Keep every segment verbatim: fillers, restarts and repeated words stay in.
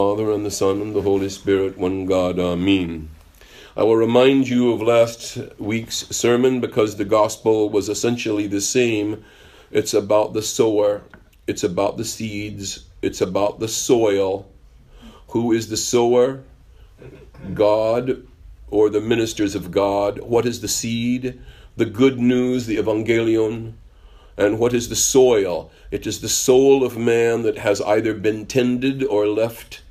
Father, and the Son, and the Holy Spirit, one God, Amen. I will remind you of last week's sermon because the gospel was essentially the same. It's about the sower. It's about the seeds. It's about the soil. Who is the sower? God, or the ministers of God. What is the seed? The good news, the evangelion. And what is the soil? It is the soul of man that has either been tended or left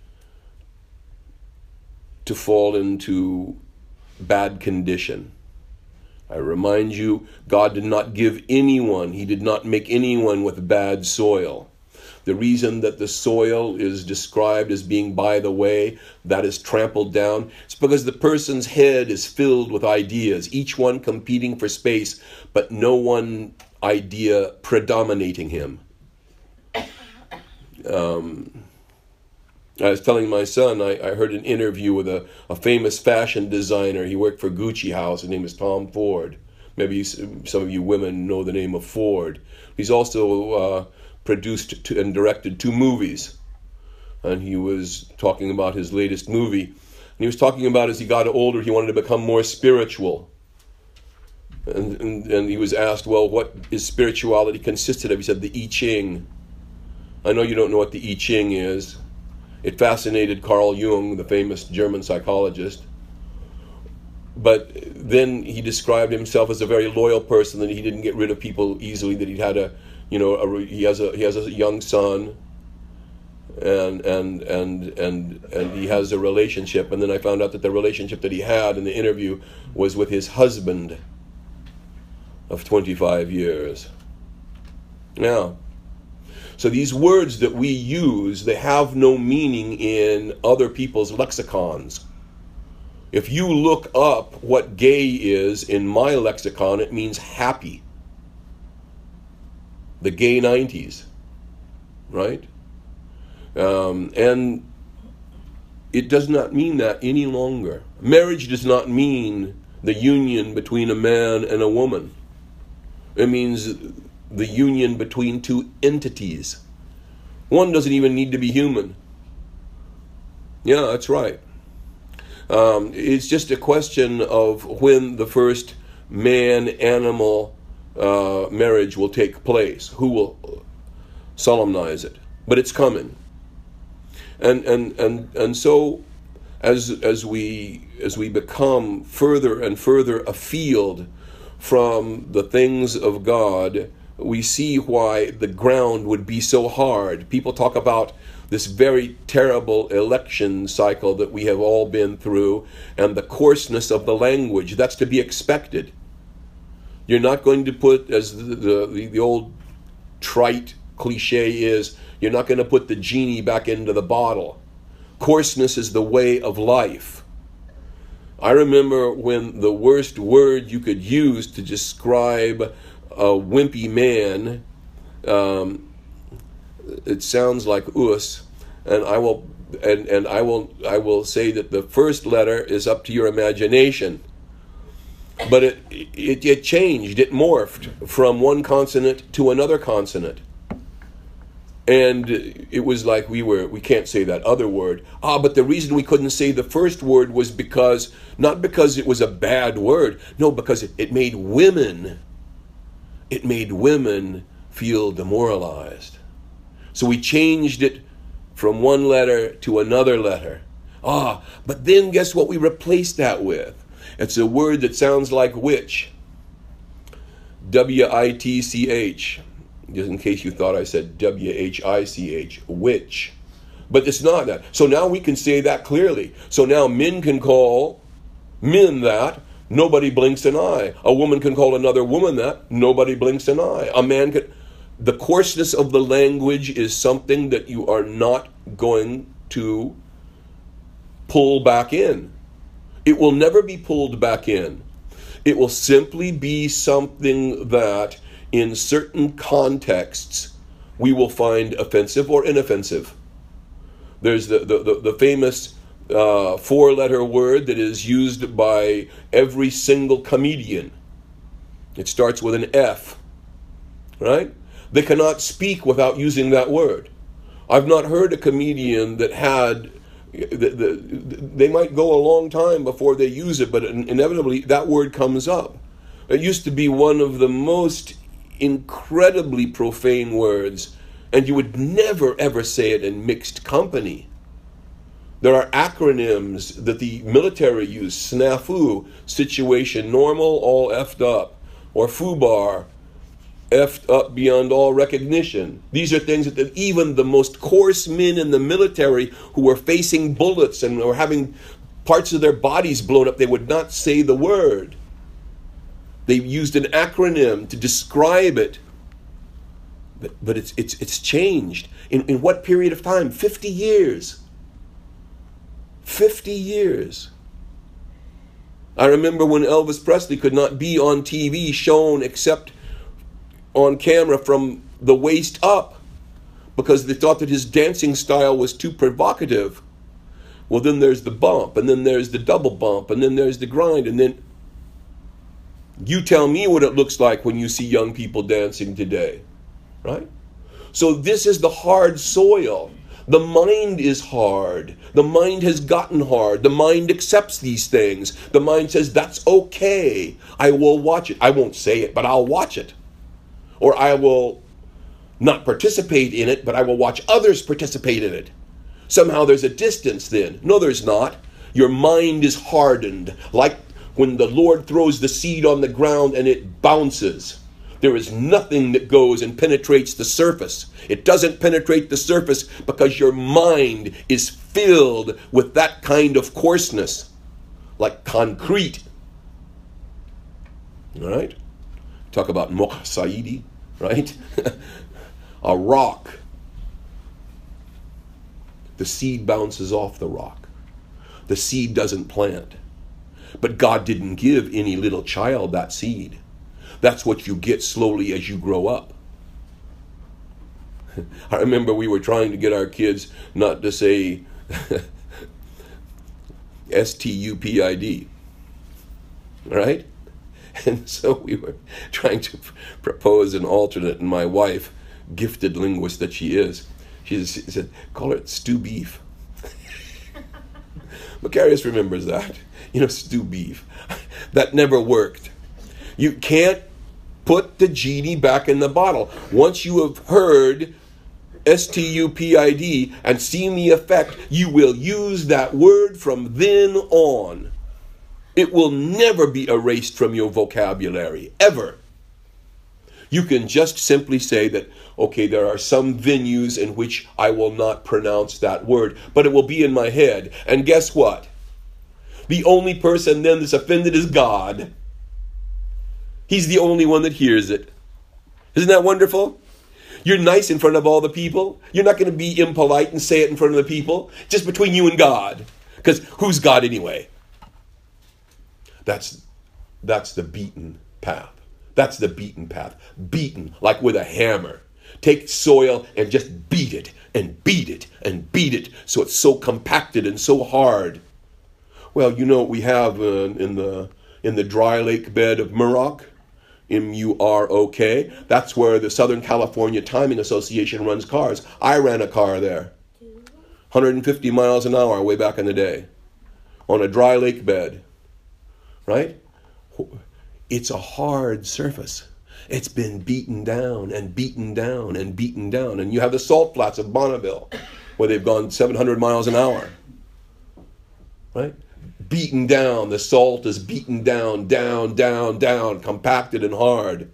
to fall into bad condition. I remind you, God did not give anyone, He did not make anyone with bad soil. The reason that the soil is described as being by the way, that is trampled down, it's because the person's head is filled with ideas, each one competing for space, but no one idea predominating him. Um, I was telling my son, I, I heard an interview with a, a famous fashion designer. He worked for Gucci House. His name is Tom Ford. Maybe some of you women know the name of Ford. He's also uh, produced two, and directed two movies. And he was talking about his latest movie. And he was talking about as he got older, he wanted to become more spiritual. And, and, and he was asked, well, what is spirituality consisted of? He said, the I Ching. I know you don't know what the I Ching is. It fascinated Carl Jung, the famous German psychologist. But then he described himself as a very loyal person, that he didn't get rid of people easily, that he had a, you know, a, he has a he has a young son, and and and and and he has a relationship. And then I found out that the relationship that he had in the interview was with his husband of twenty-five years. Now, so these words that we use, they have no meaning in other people's lexicons. If you look up what gay is in my lexicon, it means happy. The gay nineties, right? Um, and it does not mean that any longer. Marriage does not mean the union between a man and a woman. It means the union between two entities. One doesn't even need to be human. Yeah, that's right. Um, it's just a question of when the first man-animal uh, marriage will take place. Who will solemnize it? But it's coming. And and and and so, as as we as we become further and further afield from the things of God, we see why the ground would be so hard. People talk about this very terrible election cycle that we have all been through and the coarseness of the language. That's to be expected. You're not going to put, as the, the, the old trite cliche is, you're not going to put the genie back into the bottle. Coarseness is the way of life. I remember when the worst word you could use to describe a wimpy man, um, it sounds like us, and I will and, and I will I will say that the first letter is up to your imagination. But it it, it changed, it morphed from one consonant to another consonant. And it was like we were, we can't say that other word. Ah, but the reason we couldn't say the first word was because, not because it was a bad word, no, because it, it made women, it made women feel demoralized. So we changed it from one letter to another letter. Ah, but then guess what we replaced that with? It's a word that sounds like witch. W I T C H. Just in case you thought I said W H I C H, witch. But it's not that. So now we can say that clearly. So now men can call men that, nobody blinks an eye. A woman can call another woman that, nobody blinks an eye. A man can... The coarseness of the language is something that you are not going to pull back in. It will never be pulled back in. It will simply be something that in certain contexts we will find offensive or inoffensive. There's the, the, the, the famous uh, four-letter word that is used by every single comedian. It starts with an F, right? They cannot speak without using that word. I've not heard a comedian that had, the, the, they might go a long time before they use it, but inevitably that word comes up. It used to be one of the most incredibly profane words, and you would never ever say it in mixed company. There are acronyms that the military use: SNAFU, situation normal, all effed up, or FUBAR, effed up beyond all recognition. These are things that even the most coarse men in the military who were facing bullets and were having parts of their bodies blown up, they would not say the word. They used an acronym to describe it. But, but it's, it's, it's changed. In, in what period of time? fifty years. fifty years. I remember when Elvis Presley could not be on T V shown except on camera from the waist up because they thought that his dancing style was too provocative. Well, then there's the bump, and then there's the double bump, and then there's the grind, and then you tell me what it looks like when you see young people dancing today, right? So this is the hard soil. The mind is hard. The mind has gotten hard. The mind accepts these things. The mind says, that's okay. I will watch it. I won't say it, but I'll watch it. Or I will not participate in it, but I will watch others participate in it. Somehow there's a distance then. No, there's not. Your mind is hardened, like when the Lord throws the seed on the ground and it bounces. There is nothing that goes and penetrates the surface. It doesn't penetrate the surface because your mind is filled with that kind of coarseness, like concrete. All right? Talk about Moh Saidi, right? A rock. The seed bounces off the rock. The seed doesn't plant. But God didn't give any little child that seed. That's what you get slowly as you grow up. I remember we were trying to get our kids not to say S T U P I D. Right? And so we were trying to propose an alternate, and my wife, gifted linguist that she is, she said, call it stew beef. Macarius remembers that. You know, stew beef. That never worked. You can't put the genie back in the bottle. Once you have heard S T U P I D and seen the effect, you will use that word from then on. It will never be erased from your vocabulary, ever. You can just simply say that, okay, there are some venues in which I will not pronounce that word, but it will be in my head. And guess what? The only person then that's offended is God. He's the only one that hears it. Isn't that wonderful? You're nice in front of all the people. You're not going to be impolite and say it in front of the people. Just between you and God. Because who's God anyway? That's, that's the beaten path. That's the beaten path. Beaten like with a hammer. Take soil and just beat it and beat it and beat it so it's so compacted and so hard. Well, you know what we have uh, in the in the dry lake bed of Murrock, M U R O K. That's where the Southern California Timing Association runs cars. I ran a car there. one hundred fifty miles an hour way back in the day. On a dry lake bed. Right? It's a hard surface. It's been beaten down and beaten down and beaten down. And you have the salt flats of Bonneville, where they've gone seven hundred miles an hour. Right? Beaten down. The salt is beaten down, down, down, down, compacted and hard.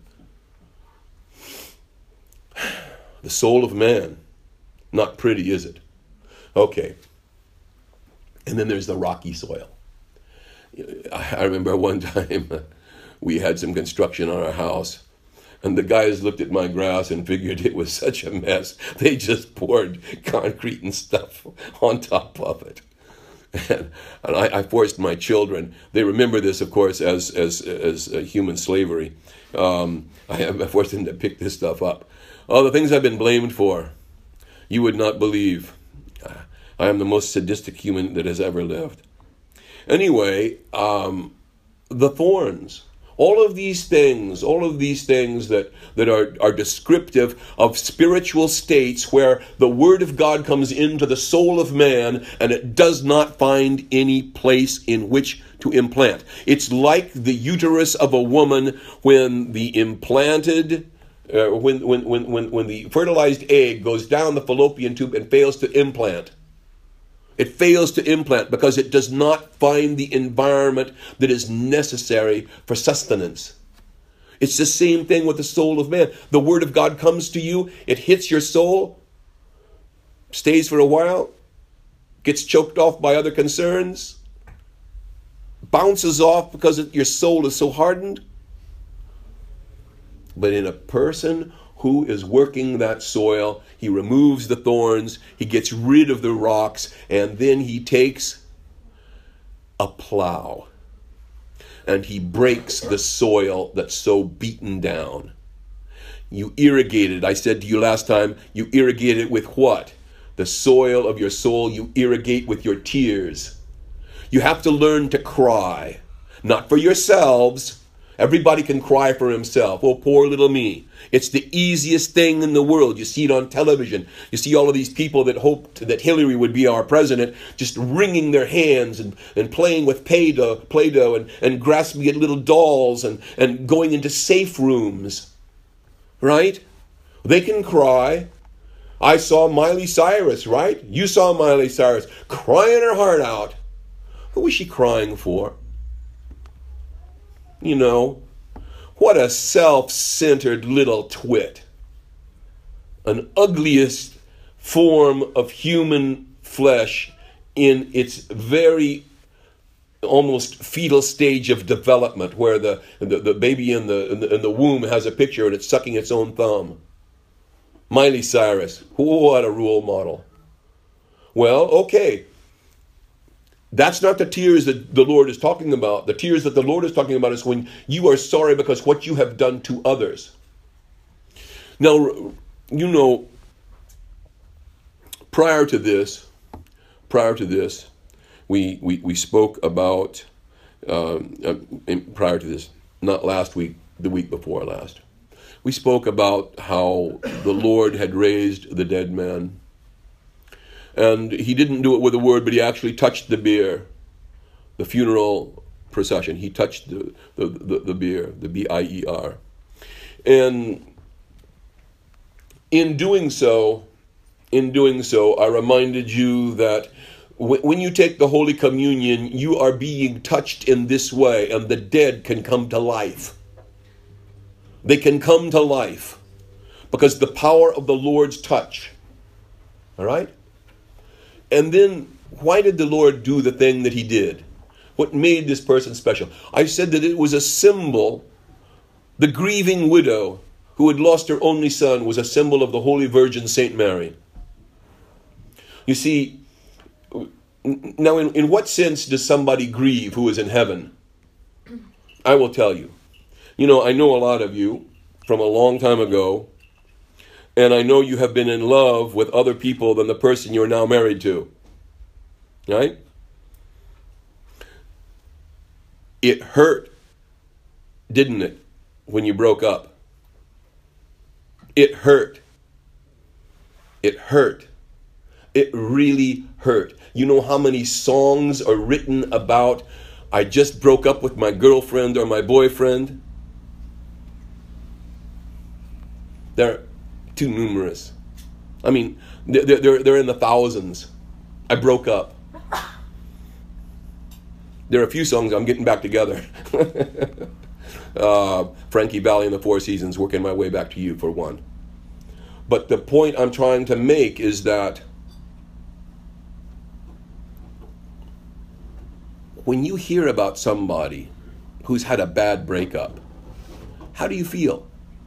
The soul of man. Not pretty, is it? Okay. And then there's the rocky soil. I remember one time we had some construction on our house, and the guys looked at my grass and figured it was such a mess. They just poured concrete and stuff on top of it. And, and I, I forced my children. They remember this, of course, as as as uh, human slavery. Um, I, I forced them to pick this stuff up. Oh, the things I've been blamed for, you would not believe. I am the most sadistic human that has ever lived. Anyway, um, the thorns. All of these things, all of these things that, that are, are descriptive of spiritual states where the Word of God comes into the soul of man and it does not find any place in which to implant. It's like the uterus of a woman when the implanted, uh, when, when, when, when, when the fertilized egg goes down the fallopian tube and fails to implant. It fails to implant because it does not find the environment that is necessary for sustenance. It's the same thing with the soul of man. The Word of God comes to you, it hits your soul, stays for a while, gets choked off by other concerns, bounces off because it, your soul is so hardened. But in a person who is working that soil, he removes the thorns, he gets rid of the rocks, and then he takes a plow and he breaks the soil that's so beaten down. You irrigate it. I said to you last time, you irrigate it with what? The soil of your soul you irrigate with your tears. You have to learn to cry, not for yourselves. Everybody can cry for himself. Oh, poor little me. It's the easiest thing in the world. You see it on television. You see all of these people that hoped that Hillary would be our president just wringing their hands and, and playing with Play-Doh, Play-Doh and, and grasping at little dolls and, and going into safe rooms. Right? They can cry. I saw Miley Cyrus, right? You saw Miley Cyrus crying her heart out. Who was she crying for? You know, what a self-centered little twit. An ugliest form of human flesh in its very almost fetal stage of development, where the, the, the baby in the, in the in the womb has a picture and it's sucking its own thumb. Miley Cyrus, what a role model. Well, okay. That's not the tears that the Lord is talking about. The tears that the Lord is talking about is when you are sorry because what you have done to others. Now, you know, prior to this, prior to this, we we, we spoke about, um, uh, prior to this, not last week, the week before last, we spoke about how the Lord had raised the dead man. And he didn't do it with a word, but he actually touched the bier, the funeral procession. He touched the, the, the, the bier, the B I E R. And in doing so, in doing so, I reminded you that w- when you take the Holy Communion, you are being touched in this way, and the dead can come to life. They can come to life because the power of the Lord's touch. All right? And then, why did the Lord do the thing that he did? What made this person special? I said that it was a symbol. The grieving widow who had lost her only son was a symbol of the Holy Virgin Saint Mary. You see, now in, in what sense does somebody grieve who is in heaven? I will tell you. You know, I know a lot of you from a long time ago, and I know you have been in love with other people than the person you're now married to. Right? It hurt, didn't it, when you broke up? It hurt. It hurt. It really hurt. You know how many songs are written about, I just broke up with my girlfriend or my boyfriend? They're too numerous. I mean, they're, they're, they're in the thousands. I broke up. There are a few songs I'm getting back together. uh, Frankie Valli and the Four Seasons, Working My Way Back to You, for one. But the point I'm trying to make is that when you hear about somebody who's had a bad breakup, how do you feel?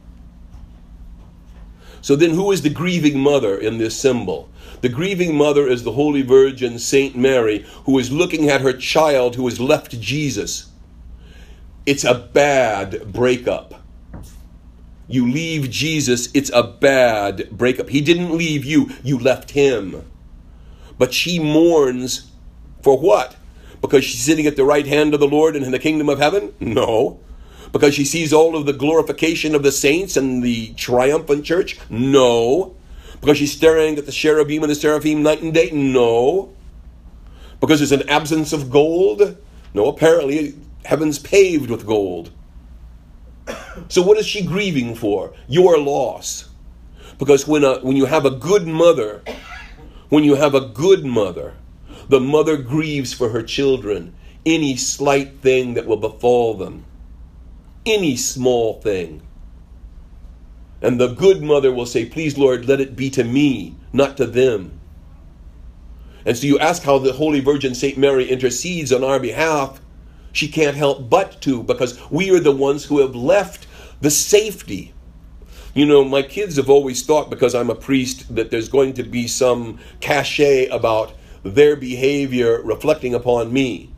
So then who is the grieving mother in this symbol? The grieving mother is the Holy Virgin Saint Mary, who is looking at her child who has left Jesus. It's a bad breakup. You leave Jesus, it's a bad breakup. He didn't leave you, you left him. But she mourns for what? Because she's sitting at the right hand of the Lord and in the kingdom of heaven? No. Because she sees all of the glorification of the saints and the triumphant church? No. Because she's staring at the cherubim and the seraphim night and day? No. Because there's an absence of gold? No, apparently heaven's paved with gold. So what is she grieving for? Your loss. Because when a, when you have a good mother, when you have a good mother, the mother grieves for her children, any slight thing that will befall them, any small thing. And the good mother will say, please, Lord, let it be to me, not to them. And so you ask how the Holy Virgin Saint Mary intercedes on our behalf. She can't help but to, because we are the ones who have left the safety. You know, my kids have always thought, because I'm a priest, that there's going to be some cachet about their behavior reflecting upon me.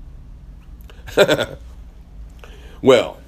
Well,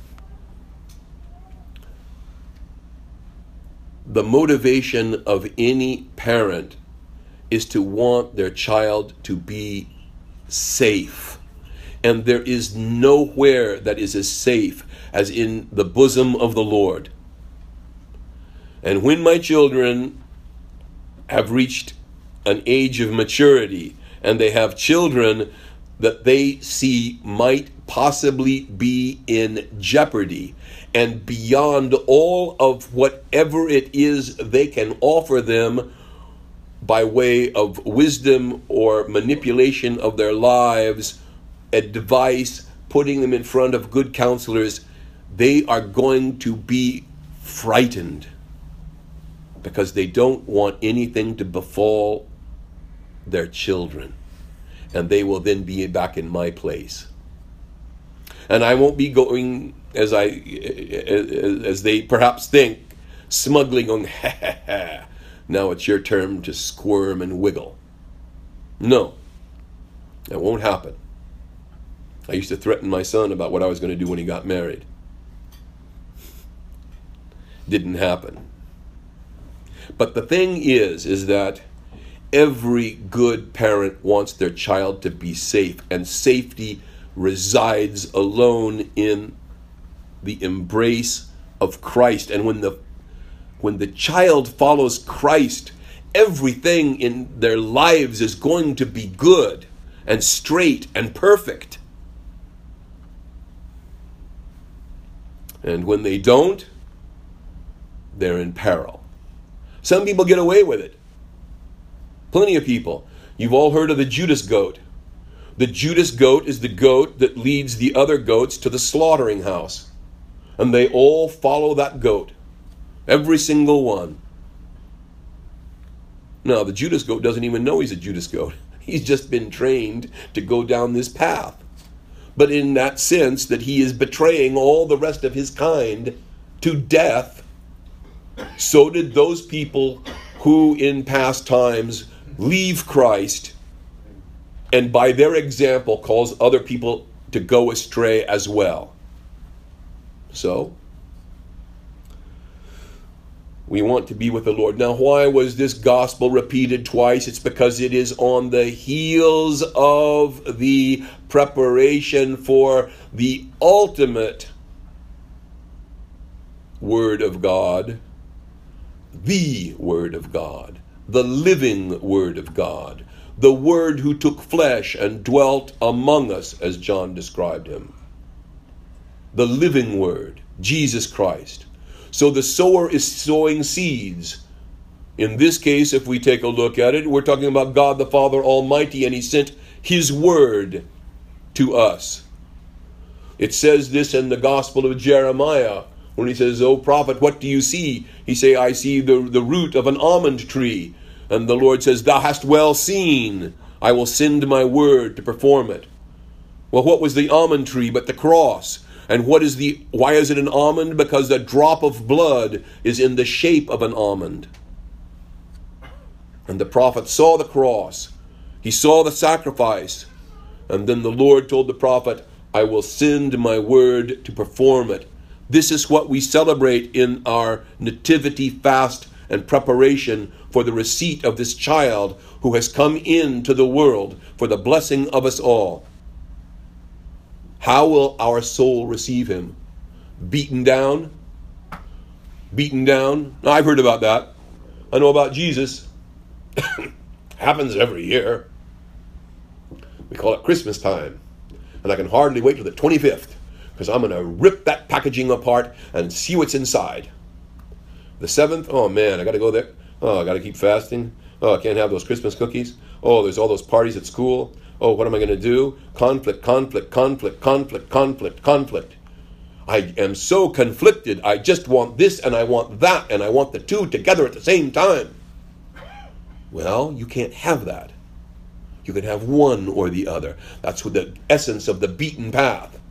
the motivation of any parent is to want their child to be safe. And there is nowhere that is as safe as in the bosom of the Lord. And when my children have reached an age of maturity and they have children that they see might possibly be in jeopardy, and beyond all of whatever it is they can offer them by way of wisdom or manipulation of their lives, advice, putting them in front of good counselors, they are going to be frightened because they don't want anything to befall their children. And they will then be back in my place. And I won't be going, as I, as they perhaps think, smugly going, ha ha ha, now it's your turn to squirm and wiggle. No, that won't happen. I used to threaten my son about what I was going to do when he got married. Didn't happen. But the thing is, is that every good parent wants their child to be safe, and safety resides alone in the embrace of Christ. And when the when the child follows Christ, everything in their lives is going to be good and straight and perfect. And when they don't, they're in peril. Some people get away with it. Plenty of people. You've all heard of the Judas goat. The Judas goat is the goat that leads the other goats to the slaughtering house. And they all follow that goat. Every single one. Now, the Judas goat doesn't even know he's a Judas goat. He's just been trained to go down this path. But in that sense that he is betraying all the rest of his kind to death, so did those people who in past times leave Christ and by their example cause other people to go astray as well. So, we want to be with the Lord. Now, why was this gospel repeated twice? It's because it is on the heels of the preparation for the ultimate Word of God, the Word of God, the living Word of God, the Word who took flesh and dwelt among us, as John described him. The living Word, Jesus Christ. So the sower is sowing seeds. In this case, if we take a look at it, we're talking about God the Father Almighty, and He sent His Word to us. It says this in the Gospel of Jeremiah, when he says, "O prophet, what do you see?" He say, "I see the, the root of an almond tree." And the Lord says, "Thou hast well seen. I will send my word to perform it." Well, what was the almond tree but the cross? And what is the, why is it an almond? Because the drop of blood is in the shape of an almond. And the prophet saw the cross. He saw the sacrifice. And then the Lord told the prophet, "I will send my word to perform it." This is what we celebrate in our nativity fast and preparation for the receipt of this child who has come into the world for the blessing of us all. How will our soul receive him? beaten down. Beaten down. Now, I've heard about that. I know about Jesus. Happens every year. We call it Christmas time. And I can hardly wait till the twenty-fifth, because I'm going to rip that packaging apart and see what's inside. The seventh, oh man, I got to go there. Oh, I got to keep fasting. Oh, I can't have those Christmas cookies. Oh, there's all those parties at school. Oh, what am I going to do? Conflict, conflict, conflict, conflict, conflict, conflict. I am so conflicted. I just want this and I want that and I want the two together at the same time. Well, you can't have that. You can have one or the other. That's what the essence of the beaten path.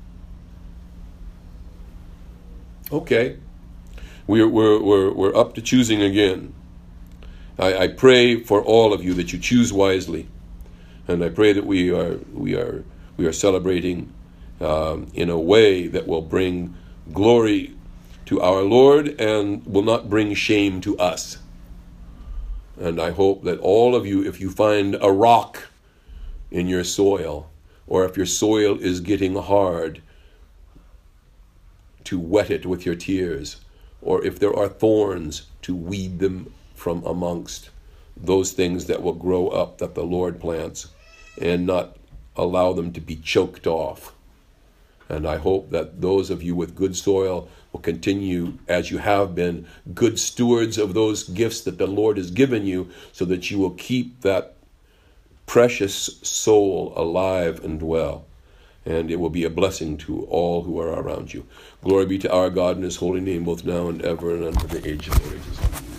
Okay. We're, we're, we're, we're up to choosing again. I, I pray for all of you that you choose wisely. And I pray that we are we are we are celebrating um, in a way that will bring glory to our Lord and will not bring shame to us. And I hope that all of you, if you find a rock in your soil, or if your soil is getting hard, to wet it with your tears, or if there are thorns, to weed them from amongst those things that will grow up that the Lord plants, and not allow them to be choked off. And I hope that those of you with good soil will continue, as you have been, good stewards of those gifts that the Lord has given you, so that you will keep that precious soul alive and well. And it will be a blessing to all who are around you. Glory be to our God and his holy name, both now and ever and unto the age of the ages.